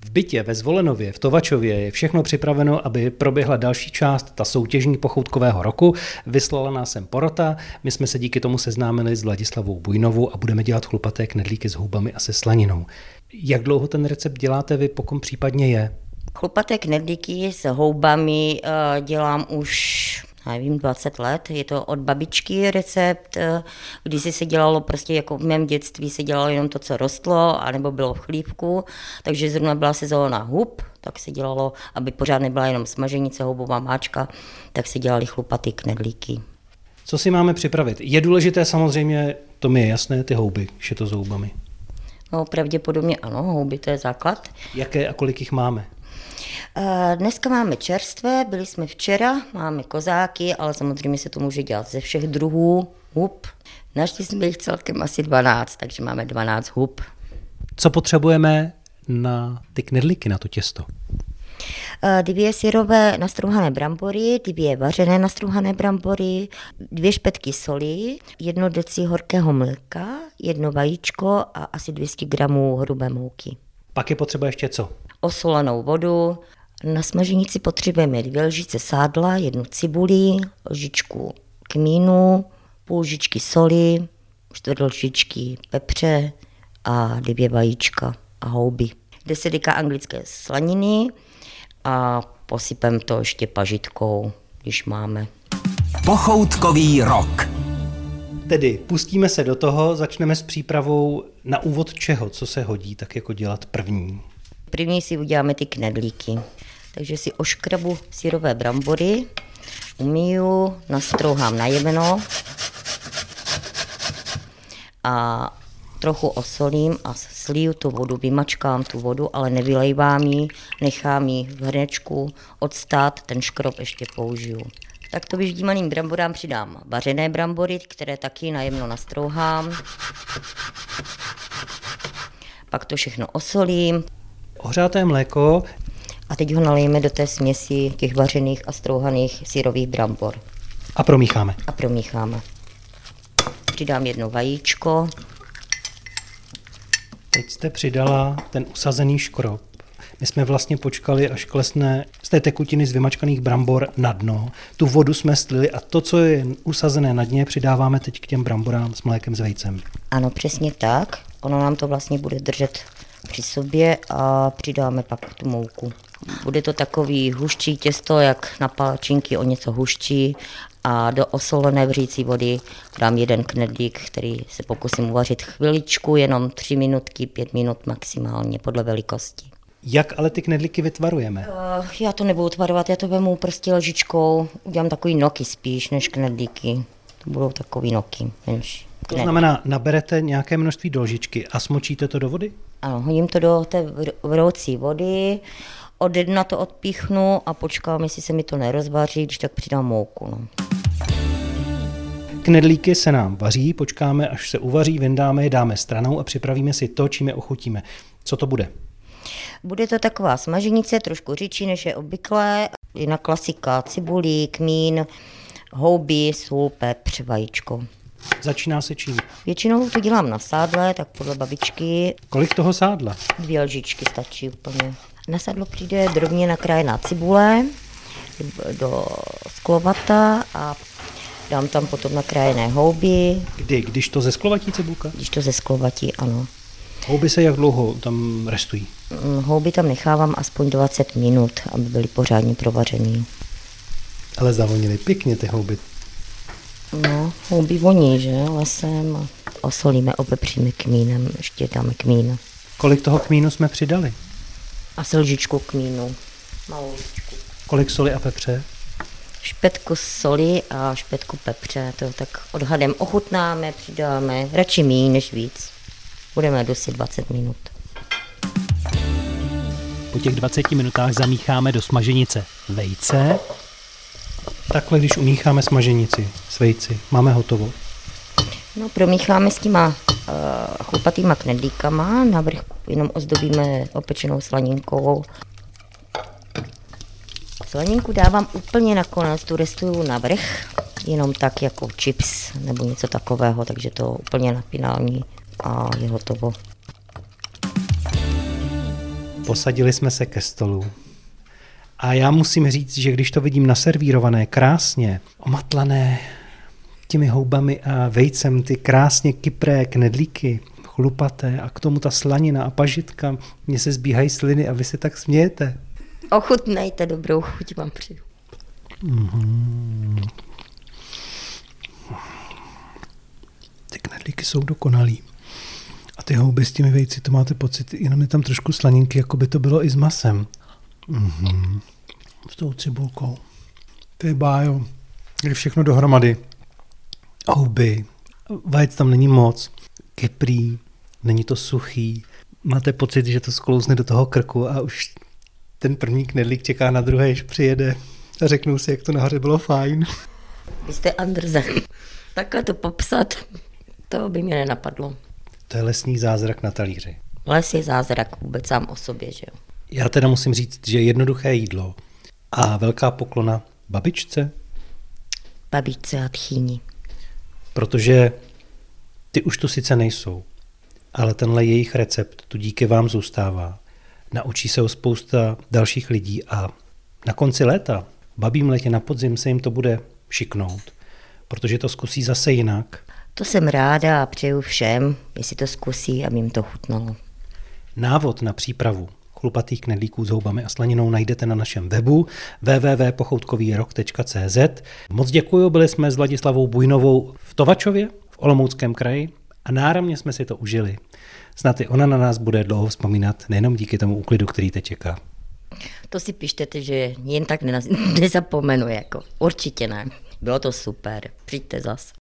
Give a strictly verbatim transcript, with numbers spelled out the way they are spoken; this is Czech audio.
V bytě ve Zvolenově, v Tovačově je všechno připraveno, aby proběhla další část, ta soutěžní pochoutkového roku. Vyslala nás sem porota, my jsme se díky tomu seznámili s Vladislavou Bujnovou a budeme dělat chlupaté knedlíky s houbami a se slaninou. Jak dlouho ten recept děláte vy, pokud případně je? Chlupaté knedlíky s houbami dělám už, nevím, dvacet let. Je to od babičky recept, když se dělalo prostě jako v mém dětství se dělalo jenom to, co rostlo, anebo bylo v chlívku, takže zrovna byla sezóna hub, tak se dělalo, aby pořád nebyla jenom smaženice, houbová máčka, tak se dělaly chlupaté knedlíky. Co si máme připravit? Je důležité samozřejmě, to mi je jasné, ty houby, že to s houbami. No pravděpodobně ano, houby to je základ. Jaké a kolik jich máme? Dneska máme čerstvé, byli jsme včera, máme kozáky, ale samozřejmě se to může dělat ze všech druhů hub. Našli jsme jich celkem asi dvanáct, takže máme dvanáct hub. Co potřebujeme na ty knedlíky, na to těsto? Dvě syrové nastrouhané brambory, dvě vařené nastrouhané brambory, dvě špetky soli, jedno deci horkého mléka, jedno vajíčko a asi dvě stě gramů hrubé mouky. Pak je potřeba ještě co? Osolenou vodu. Na smaženici potřebujeme dvě lžičky sádla, jednu cibuli, lžičku kmínu, půl lžičky soli, čtvrt lžičky pepře a dvě vajíčka a houby. deset deka anglické slaniny a posypem to ještě pažitkou, když máme. Pochoutkový rok. Tedy pustíme se do toho, začneme s přípravou na úvod čeho, co se hodí, tak jako dělat první. První si uděláme ty knedlíky. Takže si oškrabu syrové brambory, umýju, nastrouhám na jemno a trochu osolím a sliju tu vodu, vymačkám tu vodu, ale nevylejvám ji, nechám ji v hrnečku odstát, ten škrob ještě použiju. Takto vyždímaným bramborám přidám vařené brambory, které taky najemno nastrouhám. Pak to všechno osolím. Ohřáté mléko. A teď ho nalijeme do té směsi těch vařených a strouhaných syrových brambor. A promícháme. A promícháme. Přidám jedno vajíčko. Teď jste přidala ten usazený škrob. My jsme vlastně počkali, až klesne z té tekutiny z vymačkaných brambor na dno. Tu vodu jsme slili a to, co je usazené na dně, přidáváme teď k těm bramborám s mlékem s vejcem. Ano, přesně tak. Ono nám to vlastně bude držet při sobě a přidáme pak tu mouku. Bude to takový huščí těsto, jak na palačinky, o něco huščí a do osolené vřící vody dám jeden knedlík, který se pokusím uvařit chviličku, jenom tři minutky, pět minut maximálně podle velikosti. Jak ale ty knedlíky vytvarujeme? Uh, já to nebudu tvarovat, já to vemu prostě lžičkou, udělám takový noky spíš než knedlíky. To budou takový noky menší. To znamená, naberete nějaké množství do lžičky a smočíte to do vody? Ano, hodím to do té vroucí vody, od dna to odpíchnu a počkám, jestli se mi to nerozvaří, když tak přidám mouku. No. Knedlíky se nám vaří, počkáme, až se uvaří, vyndáme je, dáme stranou a připravíme si to, čím je ochutíme. Co to bude? Bude to taková smaženice, trošku řidší, než je obvyklé. Jinak klasika, cibulí, kmín, houby, sůl, pepř, vajíčko. Začíná se čím? Většinou to dělám na sádle, tak podle babičky. Kolik toho sádla? Dvě lžičky stačí úplně. Na sádlo přijde drobně nakrájená cibule do sklovata a dám tam potom nakrájené houby. Kdy? Když to zesklovatí cibulka? Když to zesklovatí, ano. Houby se jak dlouho tam restují? Houby tam nechávám aspoň dvacet minut, aby byly pořádně provařený. Ale zavonily pěkně ty houby. No, houby voní, že? Lesem a osolíme, opepříme kmínem, ještě dáme kmín. Kolik toho kmínu jsme přidali? Asi lžičku kmínu, malou lžičku. Kolik soli a pepře? Špetku soli a špetku pepře, to tak odhadem ochutnáme, přidáme, radši míň než víc. Budeme dusit dvacet minut. Po těch dvaceti minutách zamícháme do smaženice vejce. Takhle, když umícháme smaženici s vejci, máme hotovo. No, promícháme s těma uh, chlupatýma knedlíkama, navrch jenom ozdobíme opečenou slaninkou. Slaninku dávám úplně nakonec, tu restuju navrch, jenom tak jako chips nebo něco takového, takže to úplně na finální a je hotovo. Posadili jsme se ke stolu. A já musím říct, že když to vidím naservírované, krásně, omatlané těmi houbami a vejcem, ty krásně kypré knedlíky, chlupaté a k tomu ta slanina a pažitka, mně se zbíhají sliny a vy se tak smějete. Ochutnejte, dobrou chuť vám přeju. Mm-hmm. Ty knedlíky jsou dokonalý. A ty houby s těmi vejci, to máte pocit, jenom je tam trošku slaninky, jako by to bylo i s masem. Mm-hmm. S tou cibulkou. To je bájo. Když všechno dohromady. Houby. Vajec tam není moc. Kyprý. Není to suchý. Máte pocit, že to sklouzne do toho krku a už ten první knedlík čeká na druhé, až přijede. A řeknou si, jak to nahoře bylo fajn. Vy jste Andersen. Takhle to popsat, to by mě nenapadlo. To je lesní zázrak na talíři. Les je zázrak vůbec sám o sobě, že jo. Já teda musím říct, že jednoduché jídlo a velká poklona babičce. Babičce a tchýni. Protože ty už tu sice nejsou, ale tenhle jejich recept tu díky vám zůstává. Naučí se ho spousta dalších lidí a na konci léta, babím letě na podzim, se jim to bude šiknout, protože to zkusí zase jinak. To jsem ráda a přeju všem, jestli to zkusí, aby jim to chutnalo. Návod na přípravu chlupatých knedlíků s houbami a slaninou najdete na našem webu w w w tečka pochoutkovýrok tečka c z. Moc děkuju, byli jsme s Vladislavou Bujnovou v Tovačově, v Olomouckém kraji a náramně jsme si to užili. Snad i ona na nás bude dlouho vzpomínat, nejenom díky tomu úklidu, který teď čeká. To si pište, že jen tak nezapomenu, jako. Určitě ne. Bylo to super. Přijďte zas.